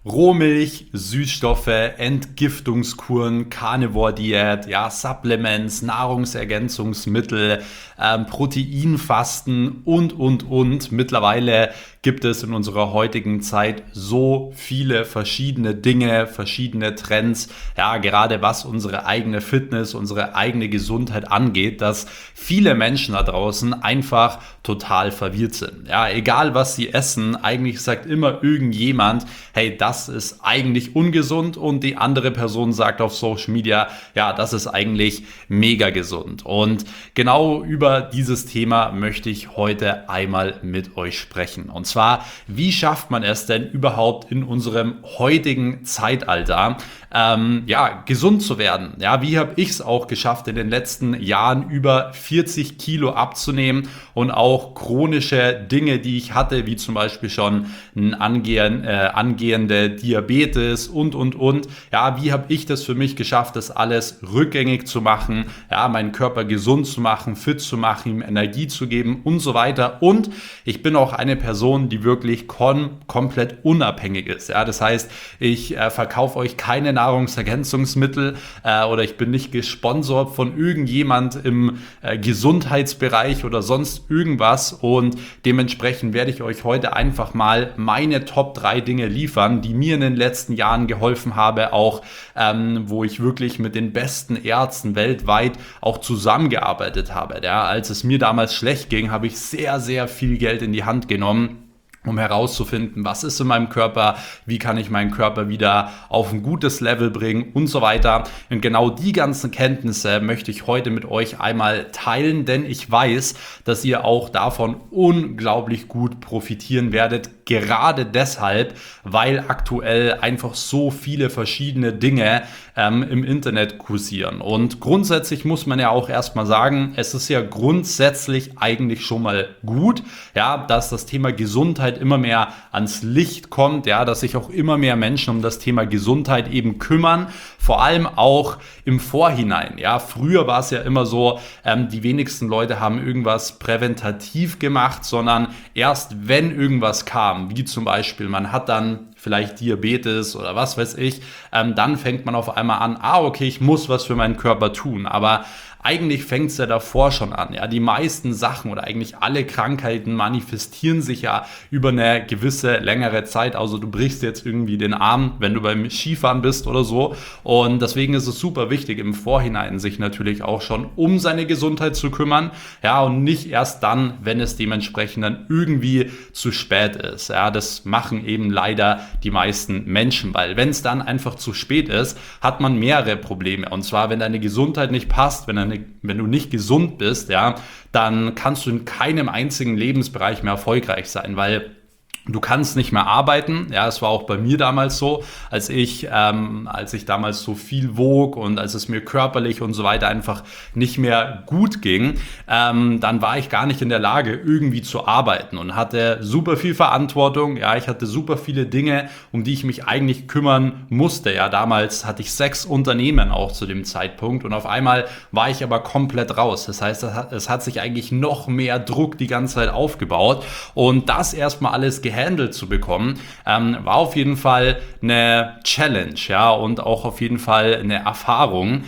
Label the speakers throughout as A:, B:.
A: Rohmilch, Süßstoffe, Entgiftungskuren, Carnivore-Diät, ja, Supplements, Nahrungsergänzungsmittel, Proteinfasten und. Mittlerweile gibt es in unserer heutigen Zeit so viele verschiedene Dinge, verschiedene Trends, ja, gerade was unsere eigene Fitness, unsere eigene Gesundheit angeht, dass viele Menschen da draußen einfach total verwirrt sind. Ja, egal was sie essen, eigentlich sagt immer irgendjemand, hey, das ist eigentlich ungesund, und die andere Person sagt auf Social Media, ja, das ist eigentlich mega gesund. Und genau über dieses Thema möchte ich heute einmal mit euch sprechen. Und zwar, wie schafft man es denn überhaupt in unserem heutigen Zeitalter, gesund zu werden? Ja, wie habe ich es auch geschafft, in den letzten Jahren über 40 Kilo abzunehmen und auch chronische Dinge, die ich hatte, wie zum Beispiel schon ein angehende Diabetes und. Ja, wie habe ich das für mich geschafft, das alles rückgängig zu machen, ja, meinen Körper gesund zu machen, fit zu machen, ihm Energie zu geben und so weiter. Und ich bin auch eine Person, die wirklich komplett unabhängig ist. Ja, das heißt, ich verkaufe euch keine Nahrungsergänzungsmittel oder ich bin nicht gesponsert von irgendjemand im Gesundheitsbereich oder sonst irgendwas, und dementsprechend werde ich euch heute einfach mal meine Top 3 Dinge liefern, die mir in den letzten Jahren geholfen habe, auch wo ich wirklich mit den besten Ärzten weltweit auch zusammengearbeitet habe. Ja, als es mir damals schlecht ging, habe ich sehr, sehr viel Geld in die Hand genommen, um herauszufinden, was ist in meinem Körper, wie kann ich meinen Körper wieder auf ein gutes Level bringen und so weiter. Und genau die ganzen Kenntnisse möchte ich heute mit euch einmal teilen, denn ich weiß, dass ihr auch davon unglaublich gut profitieren werdet, gerade deshalb, weil aktuell einfach so viele verschiedene Dinge im Internet kursieren. Und grundsätzlich muss man ja auch erstmal sagen, es ist ja grundsätzlich eigentlich schon mal gut, ja, dass das Thema Gesundheit immer mehr ans Licht kommt, ja, dass sich auch immer mehr Menschen um das Thema Gesundheit eben kümmern, vor allem auch im Vorhinein. Ja, früher war es ja immer so, die wenigsten Leute haben irgendwas präventativ gemacht, sondern erst wenn irgendwas kam, wie zum Beispiel man hat dann vielleicht Diabetes oder was weiß ich, dann fängt man auf einmal an, okay, ich muss was für meinen Körper tun, aber eigentlich fängt es ja davor schon an. Ja, die meisten Sachen oder eigentlich alle Krankheiten manifestieren sich ja über eine gewisse längere Zeit. Also du brichst jetzt irgendwie den Arm, wenn du beim Skifahren bist oder so. Und deswegen ist es super wichtig, im Vorhinein sich natürlich auch schon um seine Gesundheit zu kümmern. Ja, und nicht erst dann, wenn es dementsprechend dann irgendwie zu spät ist. Ja, das machen eben leider die meisten Menschen, weil wenn es dann einfach zu spät ist, hat man mehrere Probleme. Und zwar, wenn deine Gesundheit nicht passt, wenn du nicht gesund bist, ja, dann kannst du in keinem einzigen Lebensbereich mehr erfolgreich sein, weil du kannst nicht mehr arbeiten. Ja, es war auch bei mir damals so, als ich damals so viel wog und als es mir körperlich und so weiter einfach nicht mehr gut ging, dann war ich gar nicht in der Lage, irgendwie zu arbeiten und hatte super viel Verantwortung. Ja, ich hatte super viele Dinge, um die ich mich eigentlich kümmern musste. Ja, damals hatte ich 6 Unternehmen auch zu dem Zeitpunkt, und auf einmal war ich aber komplett raus. Das heißt, es hat sich eigentlich noch mehr Druck die ganze Zeit aufgebaut, und das erstmal alles gehandelt zu bekommen, war auf jeden Fall eine Challenge, ja, und auch auf jeden Fall eine Erfahrung,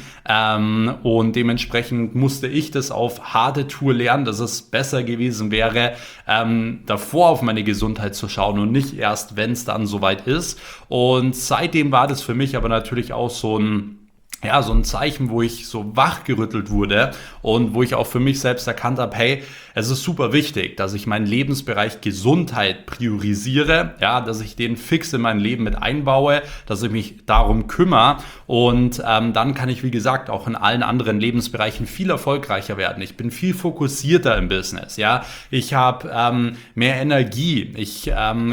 A: und dementsprechend musste ich das auf harte Tour lernen, dass es besser gewesen wäre, davor auf meine Gesundheit zu schauen und nicht erst, wenn es dann soweit ist. Und seitdem war das für mich aber natürlich auch so ein Zeichen, wo ich so wachgerüttelt wurde und wo ich auch für mich selbst erkannt habe, hey, es ist super wichtig, dass ich meinen Lebensbereich Gesundheit priorisiere, ja, dass ich den fix in mein Leben mit einbaue, dass ich mich darum kümmere, und dann kann ich, wie gesagt, auch in allen anderen Lebensbereichen viel erfolgreicher werden. Ich bin viel fokussierter im Business, ja, ich habe mehr Energie, ich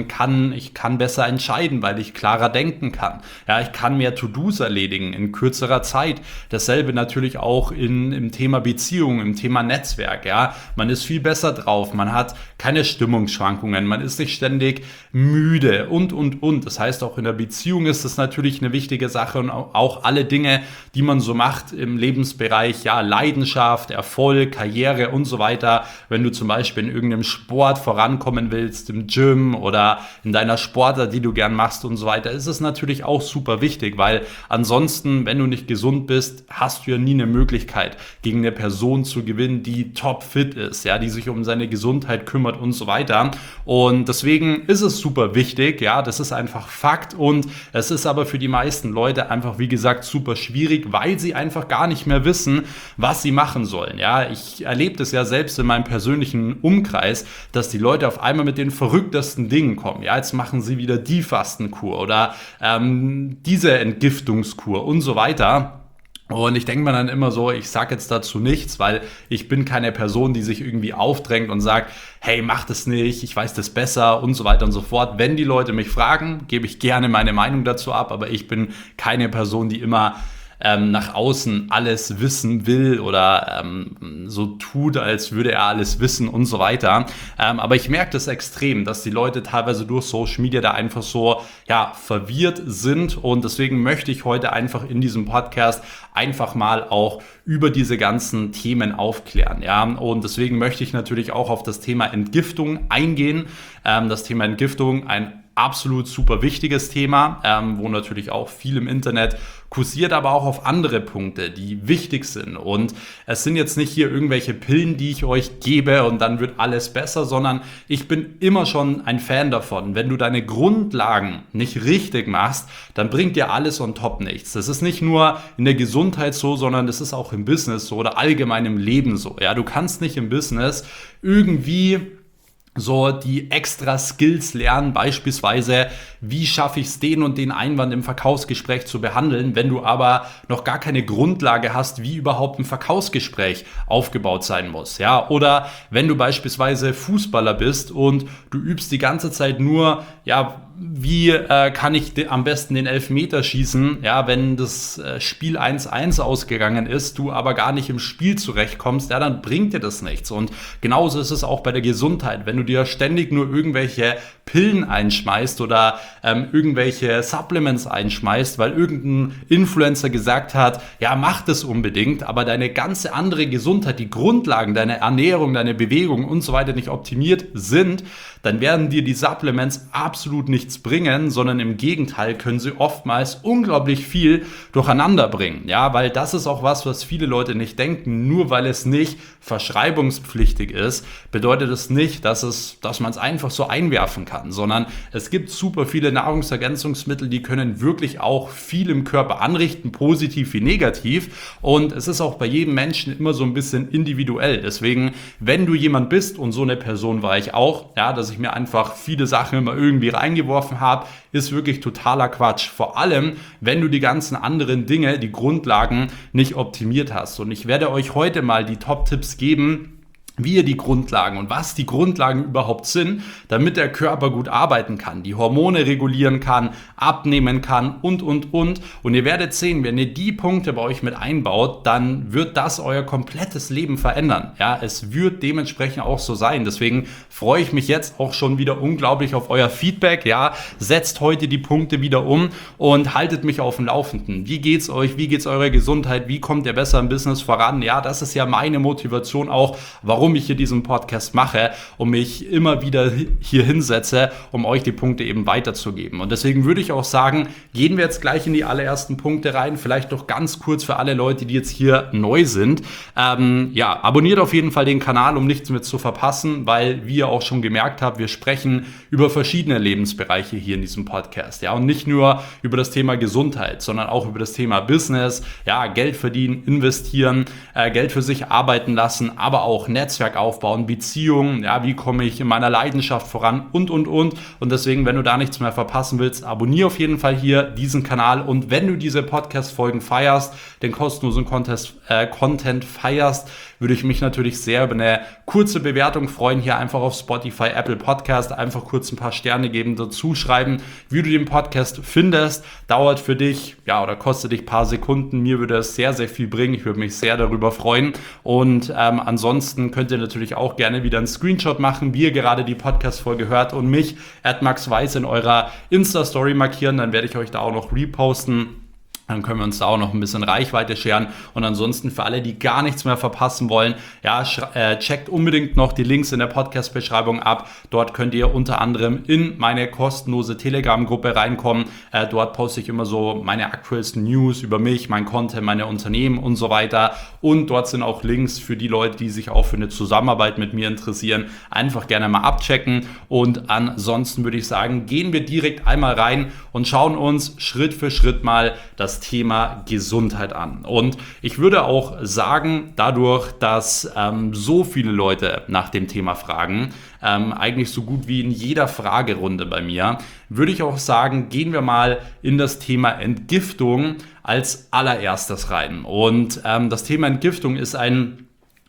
A: kann besser entscheiden, weil ich klarer denken kann, ja, ich kann mehr To-Dos erledigen in kürzerer schneller Zeit. Dasselbe natürlich auch im Thema Beziehung, im Thema Netzwerk. Ja, man ist viel besser drauf, man hat keine Stimmungsschwankungen, man ist nicht ständig müde und. Das heißt, auch in der Beziehung ist das natürlich eine wichtige Sache und auch alle Dinge, die man so macht im Lebensbereich, ja, Leidenschaft, Erfolg, Karriere und so weiter. Wenn du zum Beispiel in irgendeinem Sport vorankommen willst, im Gym oder in deiner Sportart, die du gern machst und so weiter, ist es natürlich auch super wichtig, weil ansonsten, wenn du nicht gesund bist, hast du ja nie eine Möglichkeit, gegen eine Person zu gewinnen, die topfit ist, ja, die sich um seine Gesundheit kümmert und so weiter. Und deswegen ist es super wichtig, ja, das ist einfach Fakt und es ist aber für die meisten Leute einfach, wie gesagt, super schwierig, weil sie einfach gar nicht mehr wissen, was sie machen sollen. Ja, ich erlebe das ja selbst in meinem persönlichen Umkreis, dass die Leute auf einmal mit den verrücktesten Dingen kommen. Ja, jetzt machen sie wieder die Fastenkur oder diese Entgiftungskur und so weiter. Und ich denke mir dann immer so, ich sage jetzt dazu nichts, weil ich bin keine Person, die sich irgendwie aufdrängt und sagt, hey, mach das nicht, ich weiß das besser und so weiter und so fort. Wenn die Leute mich fragen, gebe ich gerne meine Meinung dazu ab, aber ich bin keine Person, die immer nach außen alles wissen will oder so tut, als würde er alles wissen und so weiter. Aber ich merke das extrem, dass die Leute teilweise durch Social Media da einfach so verwirrt sind und deswegen möchte ich heute einfach in diesem Podcast einfach mal auch über diese ganzen Themen aufklären. Ja? Und deswegen möchte ich natürlich auch auf das Thema Entgiftung eingehen. Das Thema Entgiftung, ein absolut super wichtiges Thema, wo natürlich auch viel im Internet kursiert, aber auch auf andere Punkte, die wichtig sind. Und es sind jetzt nicht hier irgendwelche Pillen, die ich euch gebe und dann wird alles besser, sondern ich bin immer schon ein Fan davon. Wenn du deine Grundlagen nicht richtig machst, dann bringt dir alles on top nichts. Das ist nicht nur in der Gesundheit so, sondern das ist auch im Business so oder allgemein im Leben so. Ja, du kannst nicht im Business irgendwie so die extra Skills lernen, beispielsweise, wie schaffe ich es, den und den Einwand im Verkaufsgespräch zu behandeln, wenn du aber noch gar keine Grundlage hast, wie überhaupt ein Verkaufsgespräch aufgebaut sein muss, ja, oder wenn du beispielsweise Fußballer bist und du übst die ganze Zeit nur, ja, wie kann ich am besten den Elfmeter schießen, ja, wenn das Spiel 1-1 ausgegangen ist, du aber gar nicht im Spiel zurechtkommst, ja, dann bringt dir das nichts. Und genauso ist es auch bei der Gesundheit. Wenn du dir ständig nur irgendwelche Pillen einschmeißt oder irgendwelche Supplements einschmeißt, weil irgendein Influencer gesagt hat, ja, mach das unbedingt, aber deine ganze andere Gesundheit, die Grundlagen, deine Ernährung, deine Bewegung und so weiter nicht optimiert sind, dann werden dir die Supplements absolut nichts bringen, sondern im Gegenteil können sie oftmals unglaublich viel durcheinander bringen. Ja, weil das ist auch was viele Leute nicht denken. Nur weil es nicht verschreibungspflichtig ist, bedeutet es nicht, dass man es einfach so einwerfen kann, sondern es gibt super viele Nahrungsergänzungsmittel, die können wirklich auch viel im Körper anrichten, positiv wie negativ. Und es ist auch bei jedem Menschen immer so ein bisschen individuell. Deswegen, wenn du jemand bist, und so eine Person war ich auch, ja, dass ich mir einfach viele Sachen immer irgendwie reingeworfen habe, ist wirklich totaler Quatsch. Vor allem, wenn du die ganzen anderen Dinge, die Grundlagen nicht optimiert hast. Und ich werde euch heute mal die Top-Tipps geben, wie ihr die Grundlagen und was die Grundlagen überhaupt sind, damit der Körper gut arbeiten kann, die Hormone regulieren kann, abnehmen kann und. Und ihr werdet sehen, wenn ihr die Punkte bei euch mit einbaut, dann wird das euer komplettes Leben verändern. Ja, es wird dementsprechend auch so sein. Deswegen freue ich mich jetzt auch schon wieder unglaublich auf euer Feedback. Ja, setzt heute die Punkte wieder um und haltet mich auf dem Laufenden. Wie geht's euch? Wie geht's eurer Gesundheit? Wie kommt ihr besser im Business voran? Ja, das ist ja meine Motivation auch, warum ich hier diesen Podcast mache und mich immer wieder hier hinsetze, um euch die Punkte eben weiterzugeben. Und deswegen würde ich auch sagen, gehen wir jetzt gleich in die allerersten Punkte rein. Vielleicht doch ganz kurz für alle Leute, die jetzt hier neu sind. Abonniert auf jeden Fall den Kanal, um nichts mehr zu verpassen, weil, wie ihr auch schon gemerkt habt, wir sprechen über verschiedene Lebensbereiche hier in diesem Podcast. Ja, und nicht nur über das Thema Gesundheit, sondern auch über das Thema Business, ja, Geld verdienen, investieren, Geld für sich arbeiten lassen, aber auch Netzwerk, Netzwerk aufbauen, Beziehungen, ja, wie komme ich in meiner Leidenschaft voran und. Und deswegen, wenn du da nichts mehr verpassen willst, abonniere auf jeden Fall hier diesen Kanal und wenn du diese Podcast-Folgen feierst, den kostenlosen Content feierst, würde ich mich natürlich sehr über eine kurze Bewertung freuen, hier einfach auf Spotify, Apple Podcast, einfach kurz ein paar Sterne geben, dazu schreiben, wie du den Podcast findest, dauert für dich, ja, oder kostet dich ein paar Sekunden, mir würde es sehr, sehr viel bringen, ich würde mich sehr darüber freuen und ansonsten könnt ihr natürlich auch gerne wieder einen Screenshot machen, wie ihr gerade die Podcast-Folge hört und mich, @maxweiss, in eurer Insta-Story markieren, dann werde ich euch da auch noch reposten. Dann können wir uns da auch noch ein bisschen Reichweite scheren. Und ansonsten für alle, die gar nichts mehr verpassen wollen, ja, checkt unbedingt noch die Links in der Podcast-Beschreibung ab. Dort könnt ihr unter anderem in meine kostenlose Telegram-Gruppe reinkommen. Dort poste ich immer so meine aktuellsten News über mich, mein Content, meine Unternehmen und so weiter. Und dort sind auch Links für die Leute, die sich auch für eine Zusammenarbeit mit mir interessieren. Einfach gerne mal abchecken. Und ansonsten würde ich sagen, gehen wir direkt einmal rein und schauen uns Schritt für Schritt mal das Thema Gesundheit an. Und ich würde auch sagen, dadurch, dass so viele Leute nach dem Thema fragen, eigentlich so gut wie in jeder Fragerunde bei mir, würde ich auch sagen, gehen wir mal in das Thema Entgiftung als allererstes rein. Und das Thema Entgiftung ist ein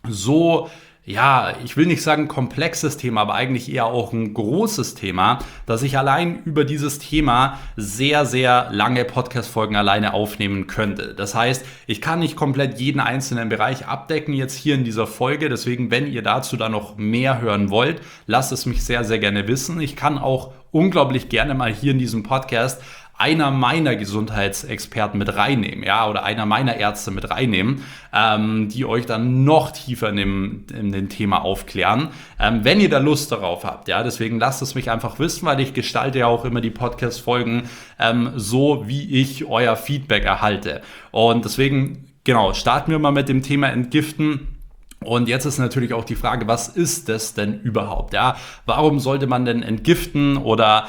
A: so, ja, ich will nicht sagen komplexes Thema, aber eigentlich eher auch ein großes Thema, dass ich allein über dieses Thema sehr, sehr lange Podcast-Folgen alleine aufnehmen könnte. Das heißt, ich kann nicht komplett jeden einzelnen Bereich abdecken jetzt hier in dieser Folge. Deswegen, wenn ihr dazu dann noch mehr hören wollt, lasst es mich sehr, sehr gerne wissen. Ich kann auch unglaublich gerne mal hier in diesem Podcast einer meiner Gesundheitsexperten mit reinnehmen, ja, oder einer meiner Ärzte mit reinnehmen, die euch dann noch tiefer in dem Thema aufklären, wenn ihr da Lust darauf habt, ja, deswegen lasst es mich einfach wissen, weil ich gestalte ja auch immer die Podcast-Folgen so, wie ich euer Feedback erhalte und deswegen, genau, starten wir mal mit dem Thema Entgiften. Und jetzt ist natürlich auch die Frage, was ist das denn überhaupt? Ja, warum sollte man denn entgiften oder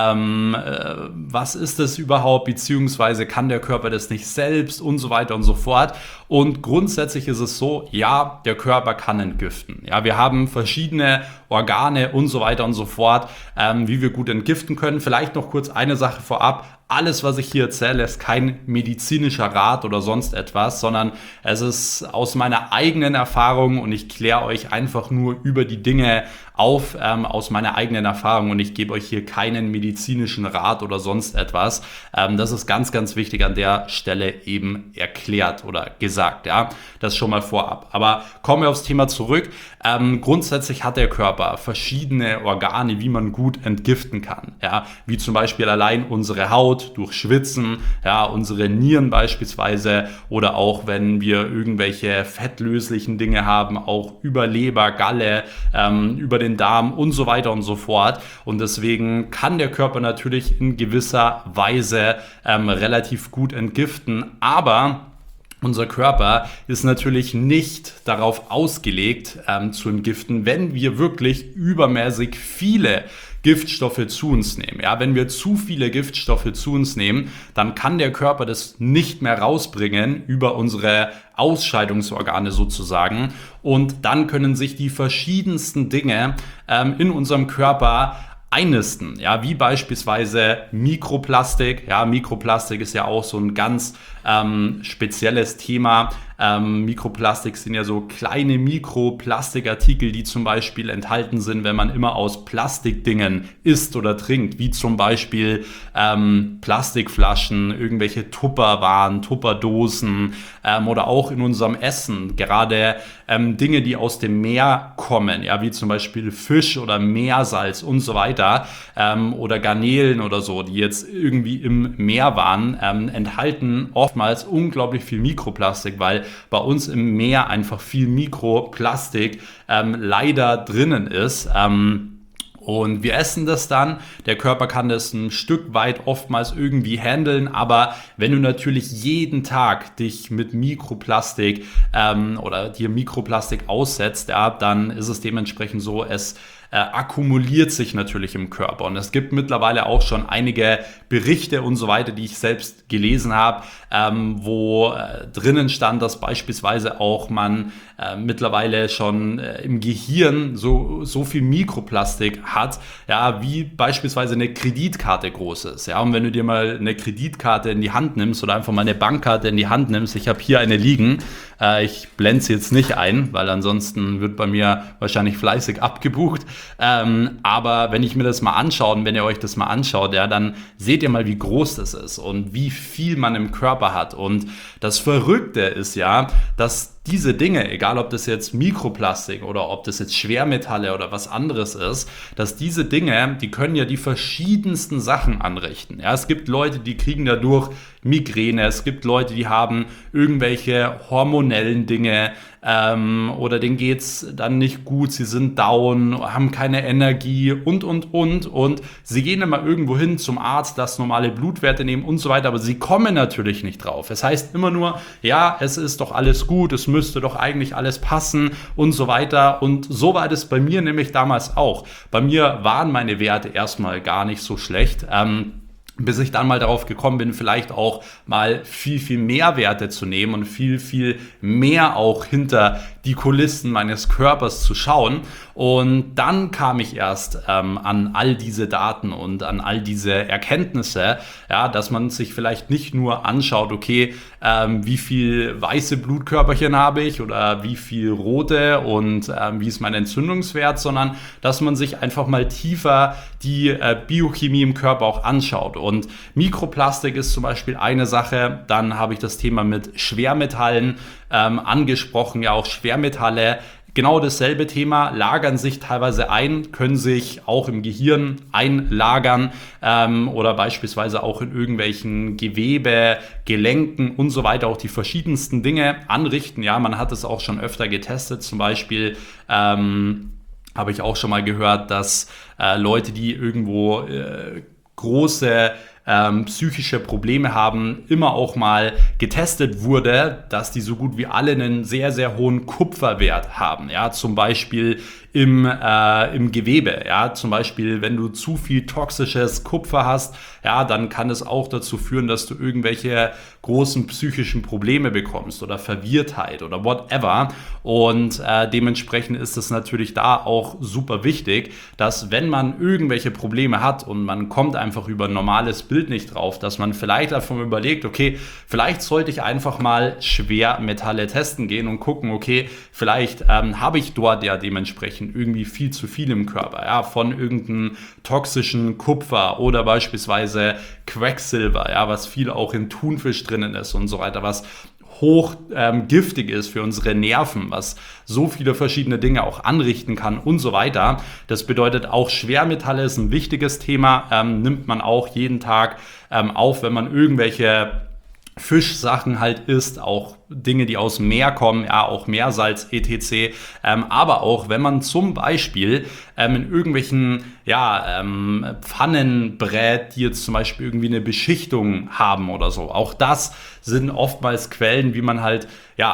A: was ist das überhaupt? Beziehungsweise kann der Körper das nicht selbst und so weiter und so fort. Und grundsätzlich ist es so, ja, der Körper kann entgiften. Ja, wir haben verschiedene Organe und so weiter und so fort, wie wir gut entgiften können. Vielleicht noch kurz eine Sache vorab. Alles, was ich hier erzähle, ist kein medizinischer Rat oder sonst etwas, sondern es ist aus meiner eigenen Erfahrung und ich kläre euch einfach nur über die Dinge auf aus meiner eigenen Erfahrung und ich gebe euch hier keinen medizinischen Rat oder sonst etwas. Das ist ganz, ganz wichtig an der Stelle eben erklärt oder gesagt. Ja, das schon mal vorab. Aber kommen wir aufs Thema zurück. Grundsätzlich hat der Körper verschiedene Organe, wie man gut entgiften kann. Ja, wie zum Beispiel allein unsere Haut durch Schwitzen, ja, unsere Nieren beispielsweise oder auch wenn wir irgendwelche fettlöslichen Dinge haben, auch über Leber, Galle, über den Darm und so weiter und so fort. Und deswegen kann der Körper natürlich in gewisser Weise relativ gut entgiften, aber unser Körper ist natürlich nicht darauf ausgelegt zu entgiften, wenn wir wirklich übermäßig viele Giftstoffe zu uns nehmen. Ja, wenn wir zu viele Giftstoffe zu uns nehmen, dann kann der Körper das nicht mehr rausbringen über unsere Ausscheidungsorgane sozusagen und dann können sich die verschiedensten Dinge in unserem Körper einnisten, ja, wie beispielsweise Mikroplastik. Ja, Mikroplastik ist ja auch so ein ganz spezielles Thema. Mikroplastik sind ja so kleine Mikroplastikartikel, die zum Beispiel enthalten sind, wenn man immer aus Plastikdingen isst oder trinkt, wie zum Beispiel Plastikflaschen, irgendwelche Tupperwaren, Tupperdosen oder auch in unserem Essen, gerade Dinge, die aus dem Meer kommen, ja, wie zum Beispiel Fisch oder Meersalz und so weiter oder Garnelen oder so, die jetzt irgendwie im Meer waren, enthalten oftmals unglaublich viel Mikroplastik, weil bei uns im Meer einfach viel Mikroplastik leider drinnen ist. Und wir essen das dann, der Körper kann das ein Stück weit oftmals irgendwie handeln, aber wenn du natürlich jeden Tag dich mit Mikroplastik oder dir Mikroplastik aussetzt, ja, dann ist es dementsprechend so, es akkumuliert sich natürlich im Körper. Und es gibt mittlerweile auch schon einige Berichte und so weiter, die ich selbst gelesen habe, wo drinnen stand, dass beispielsweise auch man mittlerweile schon im Gehirn so viel Mikroplastik hat, ja, wie beispielsweise eine Kreditkarte groß ist. Ja, und wenn du dir mal eine Kreditkarte in die Hand nimmst oder einfach mal eine Bankkarte in die Hand nimmst, ich habe hier eine liegen, ich blende sie jetzt nicht ein, weil ansonsten wird bei mir wahrscheinlich fleißig abgebucht, aber wenn ich mir das mal anschaue und wenn ihr euch das mal anschaut, ja, dann seht ihr mal, wie groß das ist und wie viel man im Körper hat. Und das Verrückte ist ja, dass diese Dinge, egal ob das jetzt Mikroplastik oder ob das jetzt Schwermetalle oder was anderes ist, dass diese Dinge, die können ja die verschiedensten Sachen anrichten. Ja, es gibt Leute, die kriegen dadurch Migräne, es gibt Leute, die haben irgendwelche hormonellen Dinge oder denen geht's dann nicht gut, sie sind down, haben keine Energie und sie gehen immer irgendwo hin zum Arzt, das normale Blutwerte nehmen und so weiter, aber sie kommen natürlich nicht drauf. Es heißt immer nur, ja, es ist doch alles gut, es müsste doch eigentlich alles passen und so weiter. Und so war das bei mir nämlich damals auch. Bei mir waren meine Werte erstmal gar nicht so schlecht. Bis ich dann mal darauf gekommen bin, vielleicht auch mal viel mehr Werte zu nehmen und viel mehr auch hinter die Kulissen meines Körpers zu schauen. Und dann kam ich erst an all diese Daten und an all diese Erkenntnisse, ja, dass man sich vielleicht nicht nur anschaut, okay, wie viel weiße Blutkörperchen habe ich oder wie viel rote und wie ist mein Entzündungswert, sondern dass man sich einfach mal tiefer die Biochemie im Körper auch anschaut. Und Mikroplastik ist zum Beispiel eine Sache. Dann habe ich das Thema mit Schwermetallen angesprochen. Ja, auch Schwermetalle, genau dasselbe Thema, lagern sich teilweise ein, können sich auch im Gehirn einlagern oder beispielsweise auch in irgendwelchen Gewebe, Gelenken und so weiter, auch die verschiedensten Dinge anrichten. Ja, man hat es auch schon öfter getestet, zum Beispiel habe ich auch schon mal gehört, dass Leute, die irgendwo große psychische Probleme haben, immer auch mal getestet wurde, dass die so gut wie alle einen sehr hohen Kupferwert haben. Ja, zum Beispiel im Gewebe. Ja, zum Beispiel, wenn du zu viel toxisches Kupfer hast, ja, dann kann es auch dazu führen, dass du irgendwelche großen psychischen Probleme bekommst oder Verwirrtheit oder whatever. Und dementsprechend ist es natürlich da auch super wichtig, dass wenn man irgendwelche Probleme hat und man kommt einfach über ein normales Bild nicht drauf, dass man vielleicht davon überlegt, okay, vielleicht sollte ich einfach mal Schwermetalle testen gehen und gucken, okay, vielleicht habe ich dort ja dementsprechend irgendwie viel zu viel im Körper, ja, von irgendeinem toxischen Kupfer oder beispielsweise Quecksilber, ja, was viel auch in Thunfisch drinnen ist und so weiter, was hoch giftig ist für unsere Nerven, was so viele verschiedene Dinge auch anrichten kann und so weiter. Das bedeutet auch Schwermetalle ist ein wichtiges Thema, nimmt man auch jeden Tag auf, wenn man irgendwelche Fischsachen halt isst, auch Dinge, die aus dem Meer kommen, ja, auch Meersalz, etc. Aber auch, wenn man zum Beispiel in irgendwelchen Pfannen brät, die jetzt zum Beispiel irgendwie eine Beschichtung haben oder so. Auch das sind oftmals Quellen, wie man halt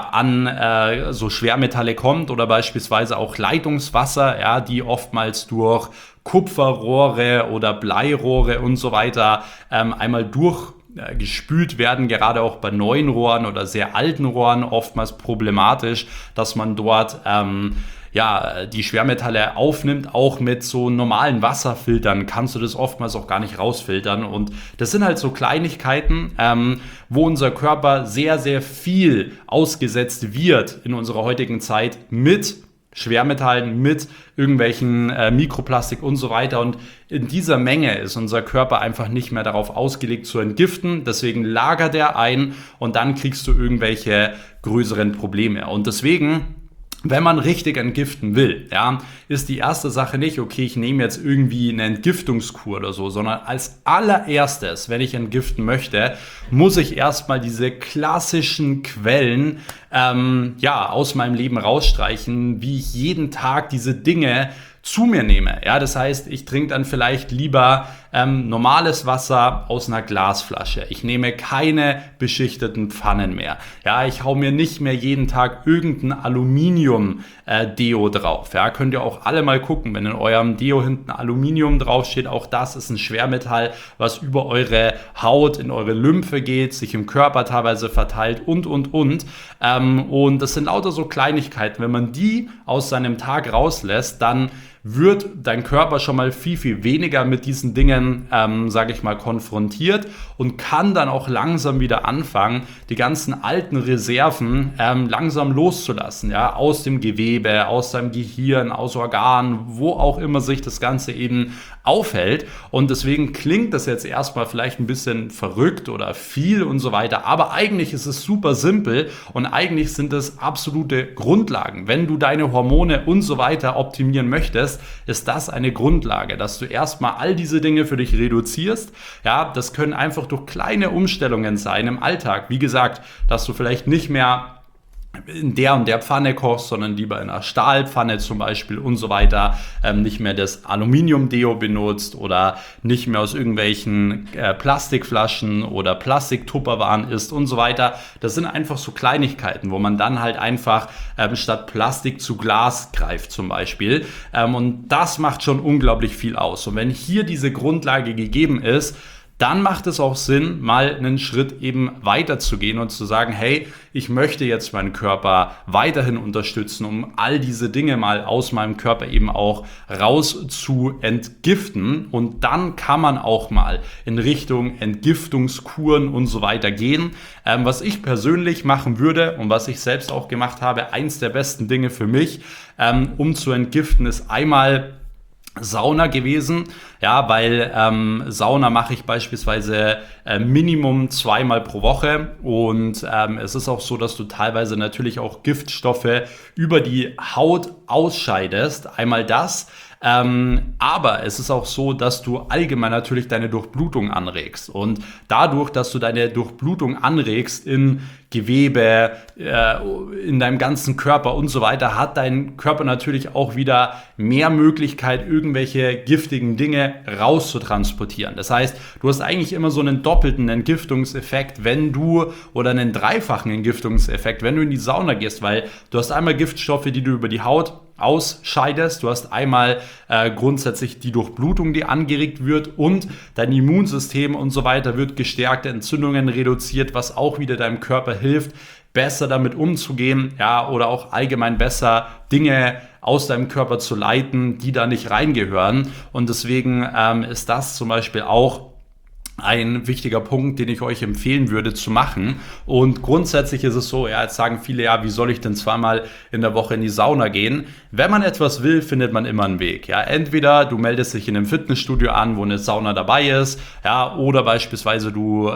A: an so Schwermetalle kommt oder beispielsweise auch Leitungswasser, ja, die oftmals durch Kupferrohre oder Bleirohre und so weiter einmal gespült werden, gerade auch bei neuen Rohren oder sehr alten Rohren oftmals problematisch, dass man dort die Schwermetalle aufnimmt. Auch mit so normalen Wasserfiltern kannst du das oftmals auch gar nicht rausfiltern. Und das sind halt so Kleinigkeiten, wo unser Körper sehr viel ausgesetzt wird in unserer heutigen Zeit mit Schwermetallen, mit irgendwelchen Mikroplastik und so weiter. Und in dieser Menge ist unser Körper einfach nicht mehr darauf ausgelegt zu entgiften. Deswegen lagert er ein und dann kriegst du irgendwelche größeren Probleme. Und deswegen, wenn man richtig entgiften will, ja, ist die erste Sache nicht, okay, ich nehme jetzt irgendwie eine Entgiftungskur oder so, sondern als allererstes, wenn ich entgiften möchte, muss ich erstmal diese klassischen Quellen aus meinem Leben rausstreichen, wie ich jeden Tag diese Dinge zu mir nehme. Ja, das heißt, ich trinke dann vielleicht lieber normales Wasser aus einer Glasflasche. Ich nehme keine beschichteten Pfannen mehr. Ja, ich hau mir nicht mehr jeden Tag irgendein Aluminium-Deo drauf. Ja, könnt ihr auch alle mal gucken, wenn in eurem Deo hinten Aluminium draufsteht. Auch das ist ein Schwermetall, was über eure Haut, in eure Lymphe geht, sich im Körper teilweise verteilt und. Und das sind lauter so Kleinigkeiten. Wenn man die aus seinem Tag rauslässt, dann wird dein Körper schon mal viel, viel weniger mit diesen Dingen, sage ich mal, konfrontiert und kann dann auch langsam wieder anfangen, die ganzen alten Reserven langsam loszulassen, ja, aus dem Gewebe, aus deinem Gehirn, aus Organen, wo auch immer sich das Ganze eben aufhält. Und deswegen klingt das jetzt erstmal vielleicht ein bisschen verrückt oder viel und so weiter, aber eigentlich ist es super simpel und eigentlich sind es absolute Grundlagen. Wenn du deine Hormone und so weiter optimieren möchtest, ist das eine Grundlage, dass du erstmal all diese Dinge für dich reduzierst. Ja, das können einfach durch kleine Umstellungen sein im Alltag. Wie gesagt, dass du vielleicht nicht mehr in der und der Pfanne kochst, sondern lieber in einer Stahlpfanne zum Beispiel und so weiter, nicht mehr das Aluminium-Deo benutzt oder nicht mehr aus irgendwelchen Plastikflaschen oder Plastiktupperwaren isst und so weiter. Das sind einfach so Kleinigkeiten, wo man dann halt einfach statt Plastik zu Glas greift zum Beispiel, und das macht schon unglaublich viel aus. Und wenn hier diese Grundlage gegeben ist, dann macht es auch Sinn, mal einen Schritt eben weiter zu gehen und zu sagen, hey, ich möchte jetzt meinen Körper weiterhin unterstützen, um all diese Dinge mal aus meinem Körper eben auch raus zu entgiften. Und dann kann man auch mal in Richtung Entgiftungskuren und so weiter gehen. Was ich persönlich machen würde und was ich selbst auch gemacht habe, eins der besten Dinge für mich, um zu entgiften, ist einmal Sauna gewesen, ja, weil Sauna mache ich beispielsweise Minimum 2-mal pro Woche und es ist auch so, dass du teilweise natürlich auch Giftstoffe über die Haut ausscheidest, einmal das, aber es ist auch so, dass du allgemein natürlich deine Durchblutung anregst und dadurch, dass du deine Durchblutung anregst in Gewebe, in deinem ganzen Körper und so weiter, hat dein Körper natürlich auch wieder mehr Möglichkeit, irgendwelche giftigen Dinge rauszutransportieren. Das heißt, du hast eigentlich immer so einen doppelten Entgiftungseffekt, wenn du, oder einen dreifachen Entgiftungseffekt, wenn du in die Sauna gehst, weil du hast einmal Giftstoffe, die du über die Haut ausscheidest, du hast einmal grundsätzlich die Durchblutung, die angeregt wird und dein Immunsystem und so weiter wird gestärkt, Entzündungen reduziert, was auch wieder deinem Körper hilft, besser damit umzugehen, ja, oder auch allgemein besser Dinge aus deinem Körper zu leiten, die da nicht reingehören. Und deswegen ist das zum Beispiel auch ein wichtiger Punkt, den ich euch empfehlen würde zu machen. Und grundsätzlich ist es so, ja, jetzt sagen viele, ja, wie soll ich denn 2-mal in der Woche in die Sauna gehen? Wenn man etwas will, findet man immer einen Weg. Ja, entweder du meldest dich in einem Fitnessstudio an, wo eine Sauna dabei ist, ja, oder beispielsweise du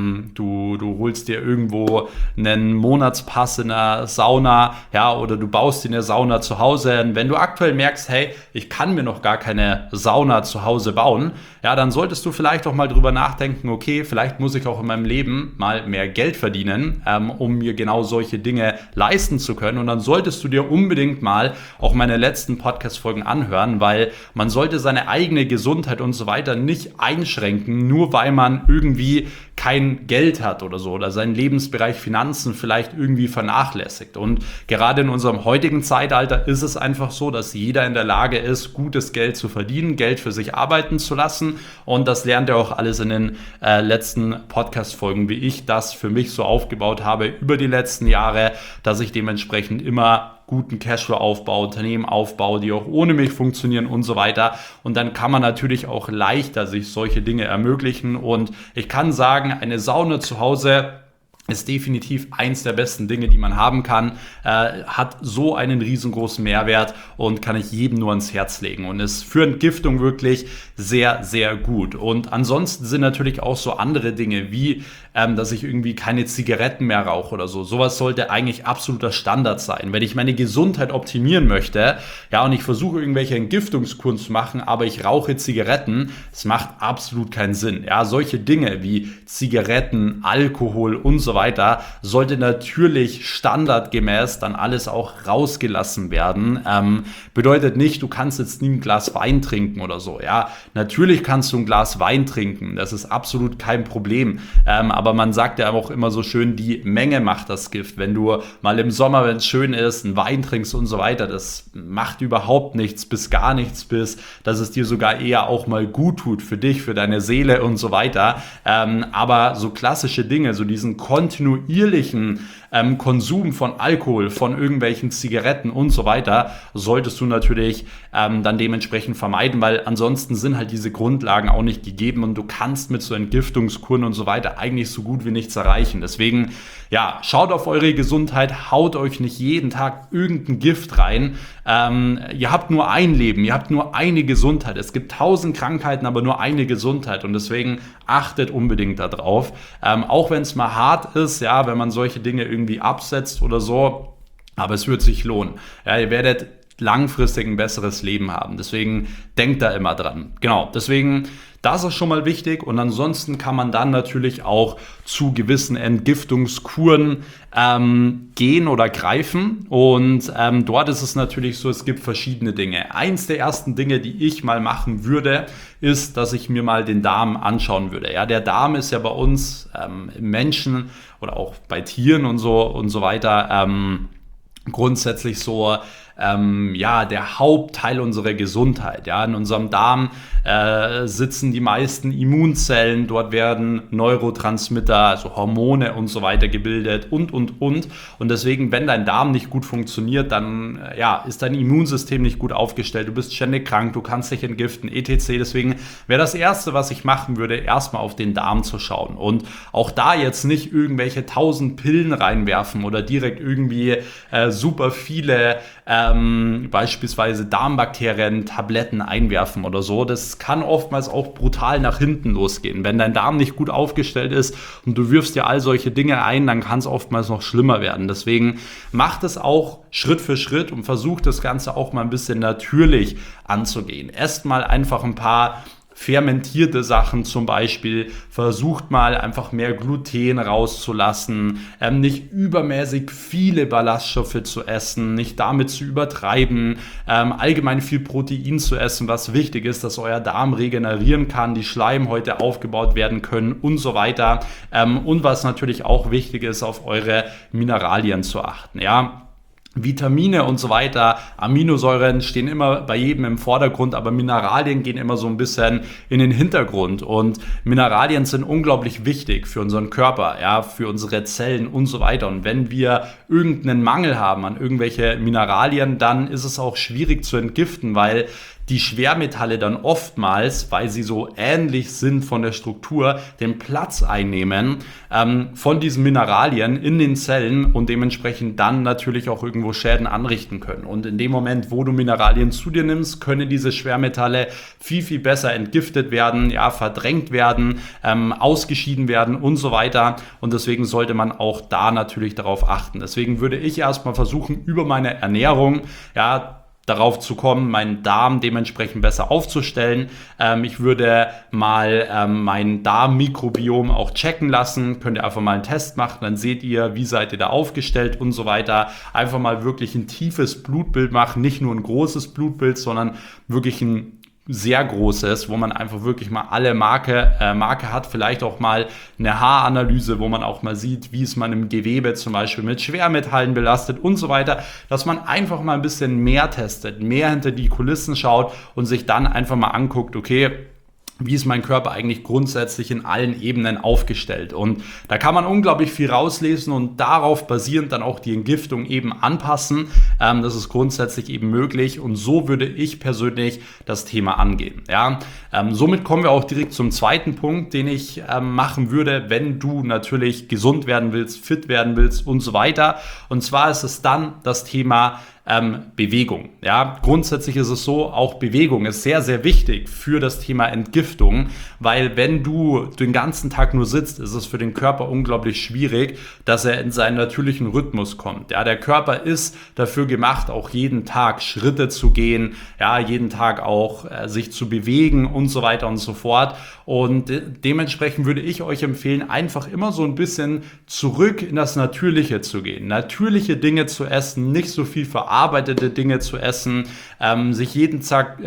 A: holst dir irgendwo einen Monatspass in einer Sauna, ja, oder du baust dir eine Sauna zu Hause. Und wenn du aktuell merkst, hey, ich kann mir noch gar keine Sauna zu Hause bauen, ja, dann solltest du vielleicht auch mal drüber nachdenken, okay, vielleicht muss ich auch in meinem Leben mal mehr Geld verdienen, um mir genau solche Dinge leisten zu können. Und dann solltest du dir unbedingt mal auch meine letzten Podcast-Folgen anhören, weil man sollte seine eigene Gesundheit und so weiter nicht einschränken, nur weil man irgendwie kein Geld hat oder so oder seinen Lebensbereich Finanzen vielleicht irgendwie vernachlässigt. Und gerade in unserem heutigen Zeitalter ist es einfach so, dass jeder in der Lage ist, gutes Geld zu verdienen, Geld für sich arbeiten zu lassen. Und das lernt ihr auch alles in den letzten Podcast-Folgen, wie ich das für mich so aufgebaut habe über die letzten Jahre, dass ich dementsprechend immer guten Cashflow aufbaue, Unternehmen aufbaue, die auch ohne mich funktionieren und so weiter. Und dann kann man natürlich auch leichter sich solche Dinge ermöglichen. Und ich kann sagen, eine Sauna zu Hause ist definitiv eins der besten Dinge, die man haben kann, hat so einen riesengroßen Mehrwert und kann ich jedem nur ans Herz legen und ist für Entgiftung wirklich sehr, sehr gut. Und ansonsten sind natürlich auch so andere Dinge wie, dass ich irgendwie keine Zigaretten mehr rauche oder so. Sowas sollte eigentlich absoluter Standard sein. Wenn ich meine Gesundheit optimieren möchte, ja, und ich versuche irgendwelche Entgiftungskuren zu machen, aber ich rauche Zigaretten, das macht absolut keinen Sinn. Ja, solche Dinge wie Zigaretten, Alkohol und so weiter, sollte natürlich standardgemäß dann alles auch rausgelassen werden. Bedeutet nicht, du kannst jetzt nie ein Glas Wein trinken oder so. Ja, natürlich kannst du ein Glas Wein trinken, das ist absolut kein Problem. Aber man sagt ja auch immer so schön, die Menge macht das Gift. Wenn du mal im Sommer, wenn es schön ist, einen Wein trinkst und so weiter, das macht überhaupt nichts bis gar nichts, bis dass es dir sogar eher auch mal gut tut für dich, für deine Seele und so weiter. Aber so klassische Dinge, so diesen kontinuierlichen Konsum von Alkohol, von irgendwelchen Zigaretten und so weiter, solltest du natürlich dann dementsprechend vermeiden, weil ansonsten sind halt diese Grundlagen auch nicht gegeben und du kannst mit so Entgiftungskuren und so weiter eigentlich so gut wie nichts erreichen. Deswegen, ja, schaut auf eure Gesundheit, haut euch nicht jeden Tag irgendein Gift rein. Ihr habt nur ein Leben, ihr habt nur eine Gesundheit. Es gibt 1000 Krankheiten, aber nur eine Gesundheit und deswegen achtet unbedingt darauf. Auch wenn es mal hart ist, ja, wenn man solche Dinge irgendwie absetzt oder so, aber es wird sich lohnen. Ja, ihr werdet langfristig ein besseres Leben haben. Deswegen denkt da immer dran. Genau, deswegen, das ist schon mal wichtig und ansonsten kann man dann natürlich auch zu gewissen Entgiftungskuren gehen oder greifen und dort ist es natürlich so, es gibt verschiedene Dinge. Eins der ersten Dinge, die ich mal machen würde, ist, dass ich mir mal den Darm anschauen würde. Ja, der Darm ist ja bei uns im Menschen oder auch bei Tieren und so weiter grundsätzlich so der Hauptteil unserer Gesundheit. Ja, in unserem Darm sitzen die meisten Immunzellen, dort werden Neurotransmitter, also Hormone und so weiter gebildet und. Und deswegen, wenn dein Darm nicht gut funktioniert, dann ist dein Immunsystem nicht gut aufgestellt, du bist ständig krank, du kannst dich entgiften, etc. Deswegen wäre das Erste, was ich machen würde, erstmal auf den Darm zu schauen und auch da jetzt nicht irgendwelche 1000 Pillen reinwerfen oder direkt irgendwie super viele beispielsweise Darmbakterien, Tabletten einwerfen oder so. Das kann oftmals auch brutal nach hinten losgehen. Wenn dein Darm nicht gut aufgestellt ist und du wirfst dir all solche Dinge ein, dann kann es oftmals noch schlimmer werden. Deswegen macht es auch Schritt für Schritt und versucht das Ganze auch mal ein bisschen natürlich anzugehen. Esst mal einfach ein paar fermentierte Sachen zum Beispiel, versucht mal einfach mehr Gluten rauszulassen, nicht übermäßig viele Ballaststoffe zu essen, nicht damit zu übertreiben, allgemein viel Protein zu essen, was wichtig ist, dass euer Darm regenerieren kann, die Schleimhäute aufgebaut werden können und so weiter und was natürlich auch wichtig ist, auf eure Mineralien zu achten, ja. Vitamine und so weiter, Aminosäuren stehen immer bei jedem im Vordergrund, aber Mineralien gehen immer so ein bisschen in den Hintergrund und Mineralien sind unglaublich wichtig für unseren Körper, ja, für unsere Zellen und so weiter und wenn wir irgendeinen Mangel haben an irgendwelche Mineralien, dann ist es auch schwierig zu entgiften, weil die Schwermetalle dann oftmals, weil sie so ähnlich sind von der Struktur, den Platz einnehmen von diesen Mineralien in den Zellen und dementsprechend dann natürlich auch irgendwo Schäden anrichten können. Und in dem Moment, wo du Mineralien zu dir nimmst, können diese Schwermetalle viel, viel besser entgiftet werden, ja, verdrängt werden, ausgeschieden werden und so weiter. Und deswegen sollte man auch da natürlich darauf achten. Deswegen würde ich erstmal versuchen, über meine Ernährung, ja, darauf zu kommen, meinen Darm dementsprechend besser aufzustellen. Ich würde mal mein Darmmikrobiom auch checken lassen. Könnt ihr einfach mal einen Test machen, dann seht ihr, wie seid ihr da aufgestellt und so weiter. Einfach mal wirklich ein tiefes Blutbild machen, nicht nur ein großes Blutbild, sondern wirklich ein sehr großes, wo man einfach wirklich mal alle Marke hat, vielleicht auch mal eine Haaranalyse, wo man auch mal sieht, wie ist man im Gewebe zum Beispiel mit Schwermetallen belastet und so weiter, dass man einfach mal ein bisschen mehr testet, mehr hinter die Kulissen schaut und sich dann einfach mal anguckt, okay, wie ist mein Körper eigentlich grundsätzlich in allen Ebenen aufgestellt. Und da kann man unglaublich viel rauslesen und darauf basierend dann auch die Entgiftung eben anpassen. Das ist grundsätzlich eben möglich und so würde ich persönlich das Thema angehen. Ja, somit kommen wir auch direkt zum zweiten Punkt, den ich machen würde, wenn du natürlich gesund werden willst, fit werden willst und so weiter. Und zwar ist es dann das Thema Bewegung. Ja, grundsätzlich ist es so, auch Bewegung ist sehr, sehr wichtig für das Thema Entgiftung, weil wenn du den ganzen Tag nur sitzt, ist es für den Körper unglaublich schwierig, dass er in seinen natürlichen Rhythmus kommt. Ja, der Körper ist dafür gemacht, auch jeden Tag Schritte zu gehen, ja, jeden Tag auch sich zu bewegen und so weiter und so fort. Und dementsprechend würde ich euch empfehlen, einfach immer so ein bisschen zurück in das Natürliche zu gehen. Natürliche Dinge zu essen, nicht so viel verarbeitete Dinge zu essen, sich jeden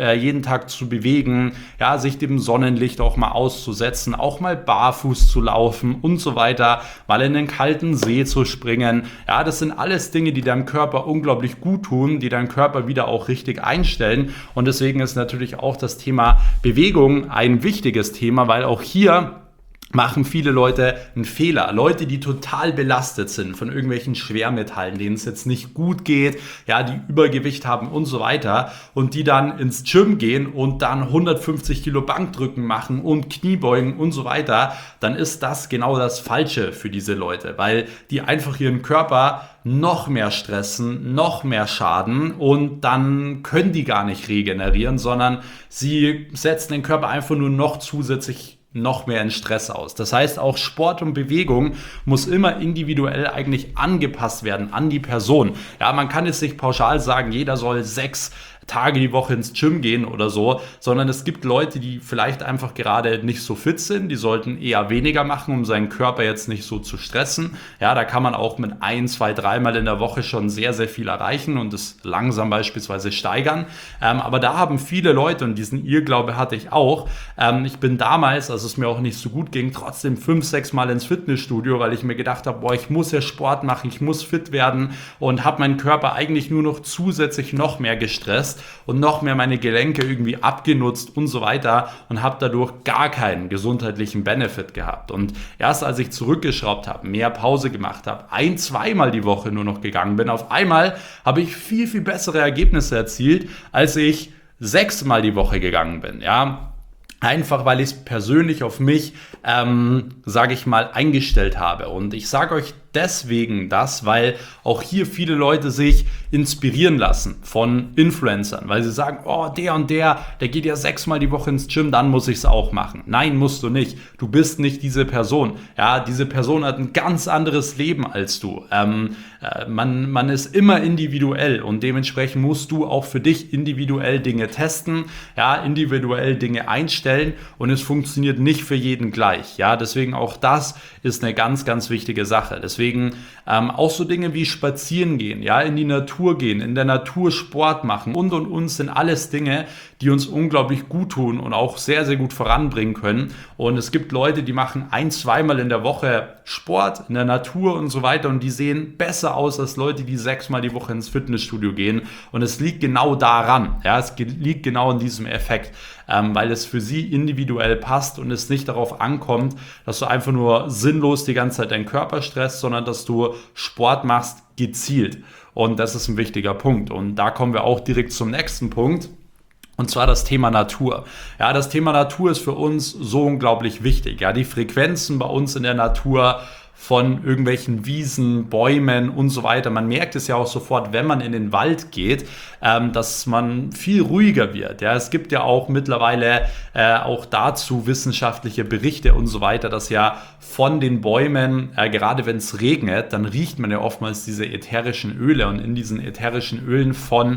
A: Tag zu bewegen, ja, sich dem Sonnenlicht auch mal auszusetzen, auch mal barfuß zu laufen und so weiter, mal in den kalten See zu springen. Ja, das sind alles Dinge, die deinem Körper unglaublich gut tun, die deinen Körper wieder auch richtig einstellen. Und deswegen ist natürlich auch das Thema Bewegung ein wichtiges Thema, weil auch hier machen viele Leute einen Fehler. Leute, die total belastet sind von irgendwelchen Schwermetallen, denen es jetzt nicht gut geht, ja, die Übergewicht haben und so weiter und die dann ins Gym gehen und dann 150 Kilo Bankdrücken machen und Kniebeugen und so weiter, dann ist das genau das Falsche für diese Leute, weil die einfach ihren Körper noch mehr stressen, noch mehr schaden und dann können die gar nicht regenerieren, sondern sie setzen den Körper einfach nur noch zusätzlich noch mehr in Stress aus. Das heißt, auch Sport und Bewegung muss immer individuell eigentlich angepasst werden an die Person. Ja, man kann jetzt nicht pauschal sagen, jeder soll 6 Tage die Woche ins Gym gehen oder so, sondern es gibt Leute, die vielleicht einfach gerade nicht so fit sind, die sollten eher weniger machen, um seinen Körper jetzt nicht so zu stressen. Ja, da kann man auch mit 1, 2, 3 Mal in der Woche schon sehr, sehr viel erreichen und es langsam beispielsweise steigern. Aber da haben viele Leute, und diesen Irrglaube hatte ich auch, ich bin damals, als es mir auch nicht so gut ging, trotzdem 5, 6 Mal ins Fitnessstudio, weil ich mir gedacht habe, boah, ich muss ja Sport machen, ich muss fit werden und habe meinen Körper eigentlich nur noch zusätzlich noch mehr gestresst und noch mehr meine Gelenke irgendwie abgenutzt und so weiter und habe dadurch gar keinen gesundheitlichen Benefit gehabt. Und erst als ich zurückgeschraubt habe, mehr Pause gemacht habe, 1-, 2-mal die Woche nur noch gegangen bin, auf einmal habe ich viel, viel bessere Ergebnisse erzielt, als ich 6-mal die Woche gegangen bin. Ja, einfach, weil ich es persönlich auf mich, sage ich mal, eingestellt habe. Und ich sage euch deswegen das, weil auch hier viele Leute sich inspirieren lassen von Influencern, weil sie sagen, oh, der und der geht ja 6-mal die Woche ins Gym, dann muss ich es auch machen. Nein, musst du nicht. Du bist nicht diese Person. Ja, diese Person hat ein ganz anderes Leben als du. Man ist immer individuell und dementsprechend musst du auch für dich individuell Dinge testen, ja, individuell Dinge einstellen und es funktioniert nicht für jeden gleich. Ja, deswegen auch das ist eine ganz, ganz wichtige Sache. Deswegen auch so Dinge wie spazieren gehen, ja, in die Natur gehen, in der Natur Sport machen und sind alles Dinge, die uns unglaublich gut tun und auch sehr, sehr gut voranbringen können. Und es gibt Leute, die machen 1-, 2-mal in der Woche Sport in der Natur und so weiter und die sehen besser aus als Leute, die 6-mal die Woche ins Fitnessstudio gehen. Und es liegt genau daran, ja, es liegt genau in diesem Effekt, weil es für sie individuell passt und es nicht darauf ankommt, dass du einfach nur sinnlos die ganze Zeit deinen Körper stresst, sondern dass du Sport machst gezielt. Und das ist ein wichtiger Punkt. Und da kommen wir auch direkt zum nächsten Punkt. Und zwar das Thema Natur. Ja, das Thema Natur ist für uns so unglaublich wichtig. Ja, die Frequenzen bei uns in der Natur von irgendwelchen Wiesen, Bäumen und so weiter. Man merkt es ja auch sofort, wenn man in den Wald geht, dass man viel ruhiger wird. Ja, es gibt ja auch mittlerweile auch dazu wissenschaftliche Berichte und so weiter, dass ja von den Bäumen, gerade wenn es regnet, dann riecht man ja oftmals diese ätherischen Öle und in diesen ätherischen Ölen von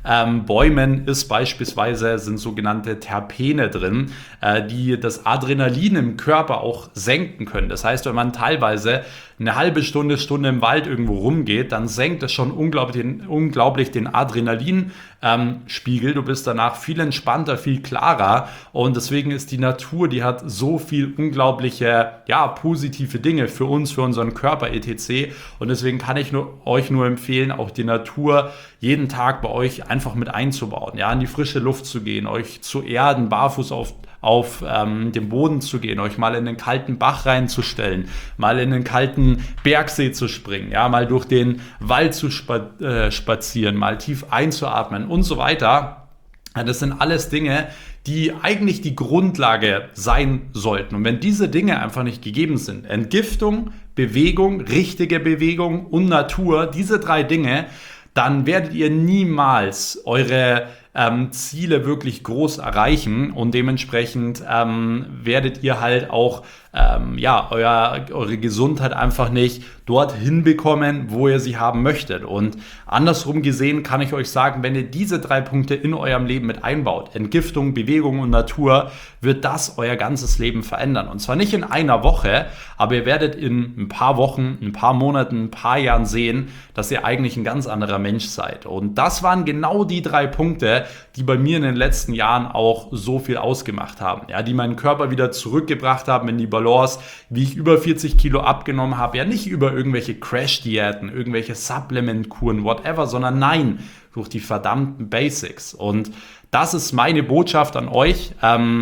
A: Bäumen sind sogenannte Terpene drin, die das Adrenalin im Körper auch senken können. Das heißt, wenn man teilweise eine halbe Stunde im Wald irgendwo rumgeht, dann senkt es schon unglaublich den Adrenalinspiegel. Du bist danach viel entspannter, viel klarer und deswegen ist die Natur, die hat so viel unglaubliche, ja, positive Dinge für uns, für unseren Körper etc. Und deswegen kann ich euch nur empfehlen, auch die Natur jeden Tag bei euch einfach mit einzubauen, ja, in die frische Luft zu gehen, euch zu erden, barfuß auf den Boden zu gehen, euch mal in den kalten Bach reinzustellen, mal in den kalten Bergsee zu springen, ja, mal durch den Wald zu spazieren, mal tief einzuatmen und so weiter. Das sind alles Dinge, die eigentlich die Grundlage sein sollten. Und wenn diese Dinge einfach nicht gegeben sind, Entgiftung, Bewegung, richtige Bewegung und Natur, diese 3 Dinge, dann werdet ihr niemals eure Ziele wirklich groß erreichen und dementsprechend werdet ihr halt auch eure Gesundheit einfach nicht dorthin bekommen, wo ihr sie haben möchtet. Und andersrum gesehen kann ich euch sagen, wenn ihr diese 3 Punkte in eurem Leben mit einbaut, Entgiftung, Bewegung und Natur, wird das euer ganzes Leben verändern. Und zwar nicht in einer Woche, aber ihr werdet in ein paar Wochen, ein paar Monaten, ein paar Jahren sehen, dass ihr eigentlich ein ganz anderer Mensch seid. Und das waren genau die 3 Punkte, die bei mir in den letzten Jahren auch so viel ausgemacht haben. Ja, die meinen Körper wieder zurückgebracht haben in die Balance, wie ich über 40 Kilo abgenommen habe. Ja, nicht über irgendwelche Crash-Diäten, irgendwelche Supplement-Kuren, whatever, sondern nein, durch die verdammten Basics. Und das ist meine Botschaft an euch.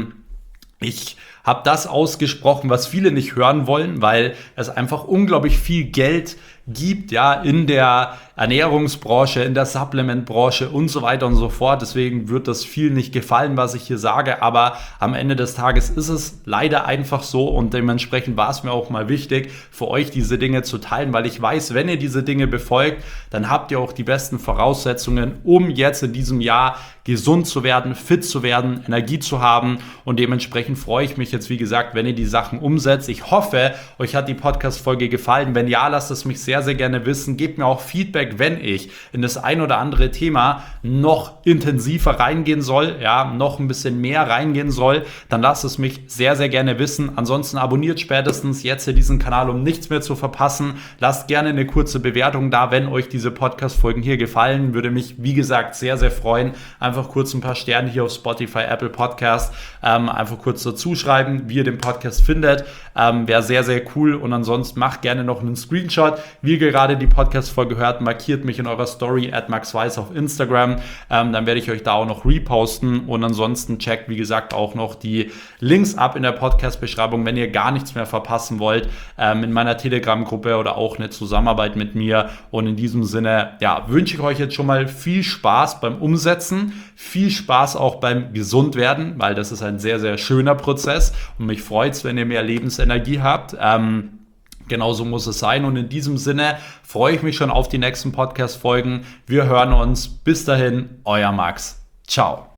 A: Ich habe das ausgesprochen, was viele nicht hören wollen, weil es einfach unglaublich viel Geld gibt, ja, in der Ernährungsbranche, in der Supplementbranche und so weiter und so fort. Deswegen wird das viel nicht gefallen, was ich hier sage, aber am Ende des Tages ist es leider einfach so und dementsprechend war es mir auch mal wichtig, für euch diese Dinge zu teilen, weil ich weiß, wenn ihr diese Dinge befolgt, dann habt ihr auch die besten Voraussetzungen, um jetzt in diesem Jahr gesund zu werden, fit zu werden, Energie zu haben und dementsprechend freue ich mich jetzt, wie gesagt, wenn ihr die Sachen umsetzt. Ich hoffe, euch hat die Podcast-Folge gefallen. Wenn ja, lasst es mich sehr, sehr gerne wissen. Gebt mir auch Feedback, wenn ich in das ein oder andere Thema noch intensiver reingehen soll, ja, noch ein bisschen mehr reingehen soll, dann lasst es mich sehr, sehr gerne wissen. Ansonsten abonniert spätestens jetzt hier diesen Kanal, um nichts mehr zu verpassen. Lasst gerne eine kurze Bewertung da, wenn euch diese Podcast-Folgen hier gefallen. Würde mich, wie gesagt, sehr, sehr freuen. Einfach kurz ein paar Sterne hier auf Spotify, Apple Podcast, einfach kurz dazu schreiben, wie ihr den Podcast findet. Wäre sehr, sehr cool und ansonsten macht gerne noch einen Screenshot, wie ihr gerade die Podcast-Folge hört, markiert mich in eurer Story @maxweiss auf Instagram, dann werde ich euch da auch noch reposten und ansonsten checkt, wie gesagt, auch noch die Links ab in der Podcast-Beschreibung, wenn ihr gar nichts mehr verpassen wollt, in meiner Telegram-Gruppe oder auch eine Zusammenarbeit mit mir und in diesem Sinne, ja, wünsche ich euch jetzt schon mal viel Spaß beim Umsetzen, viel Spaß auch beim Gesundwerden, weil das ist ein sehr, sehr schöner Prozess und mich freut es, wenn ihr mehr Lebensenergie habt. Genauso muss es sein und in diesem Sinne freue ich mich schon auf die nächsten Podcast-Folgen. Wir hören uns. Bis dahin, euer Max. Ciao.